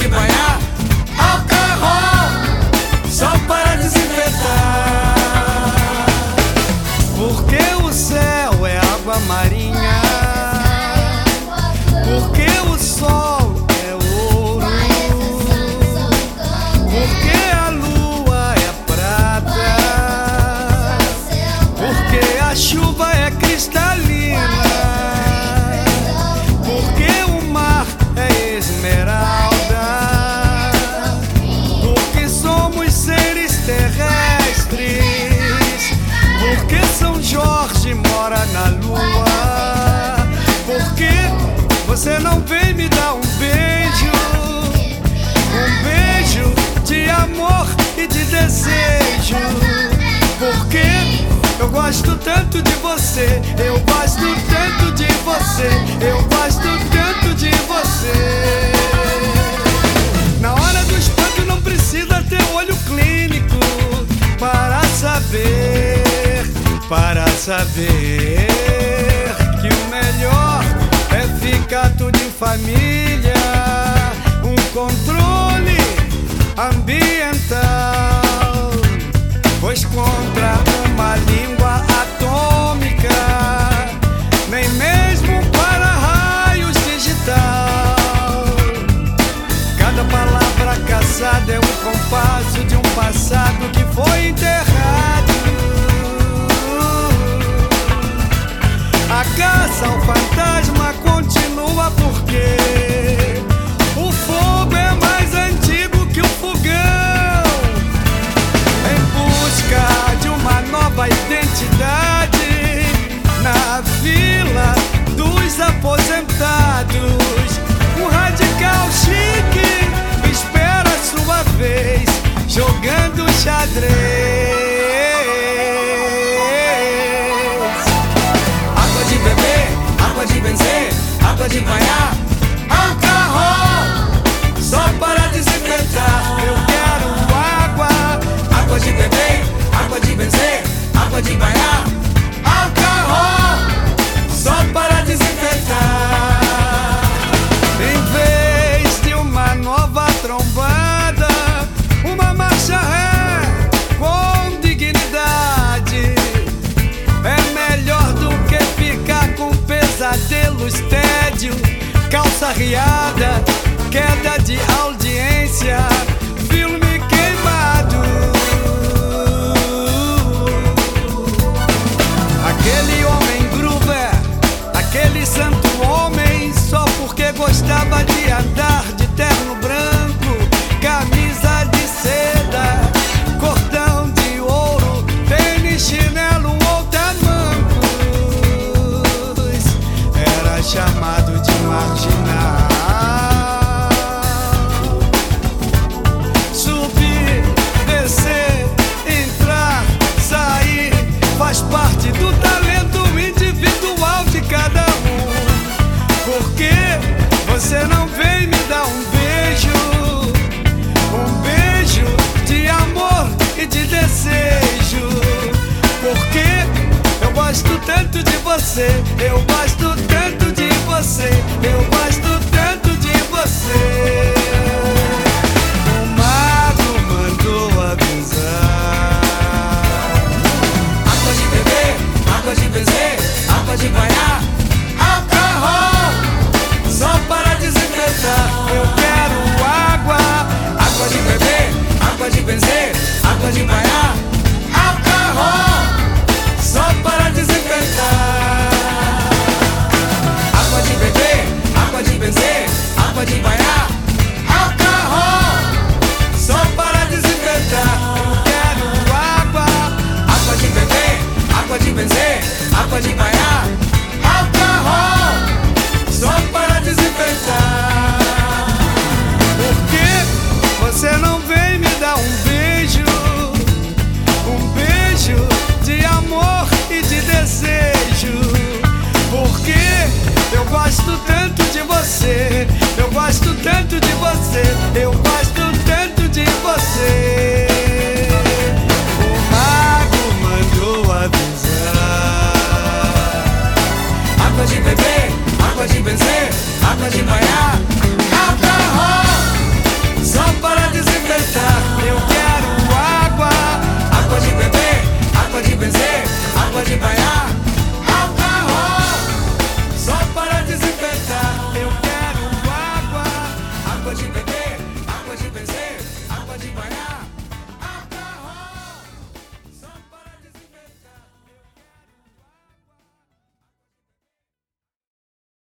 de banhar, álcool só para desinfetar. Porque o céu é água marinha, porque o sol é ouro, porque a lua é prata, porque a chuva é cristalina, porque o mar é esmeralda, porque somos seres terrestres, porque São Jorge mora na lua, porque você não vem me dar um beijo de amor e de desejo. Porque eu gosto tanto de você, eu gosto tanto de você, eu gosto tanto de você. Na hora do espanto não precisa ter olho clínico para saber que o melhor é ficar tudo em família, um controle ambiental, pois contra uma língua atômica, nem mesmo para raios digital. Cada palavra caçada é um compasso de um passado que foi enterrado. A caça ao fantasma continua porque o fogo é mais antigo que o fogão. Em busca de uma nova identidade, na vila dos aposentados, um radical chique espera a sua vez, jogando xadrez. Água de beber, água de benzer, água de banhar, álcool só para desinfetar. Eu quero água, Água de beber, água de benzer, água de banhar, álcool só para desinfetar. em vez de uma nova trombada, uma marcha ré com dignidade. É melhor do que ficar com pesadelos, tédio, calça riada, queda de audiência, filme queimado. Aquele homem groover, aquele santo homem, só porque gostava de andar de terno branco, camisa de seda, cordão de ouro, tênis, chinelo ou tamancos, era chamado de marginal. Subir, descer, entrar, sair, faz parte do talento individual de cada um. Porque você não vem me dar um beijo de amor e de desejo. Porque eu gosto tanto de você, eu gosto tanto de você, eu gosto tanto de você. O mago mandou avisar. Água de beber, água de benzer, água de banhar, álcool só para desinfetar. Eu quero água, Água de beber, água de benzer, água de banhar, álcool só para desinfetar. Água de beber, água de benzer, água de banhar, álcool só para desinfetar. quero água, Água de beber, água de benzer, água de banhar, álcool só para desinfetar. porque você não vem me dar um beijo de amor e de desejo. Porque eu gosto tanto de você, eu gosto tanto de você, eu gosto tanto de você. O mago mandou avisar. Água de beber, água de benzer, água de banhar,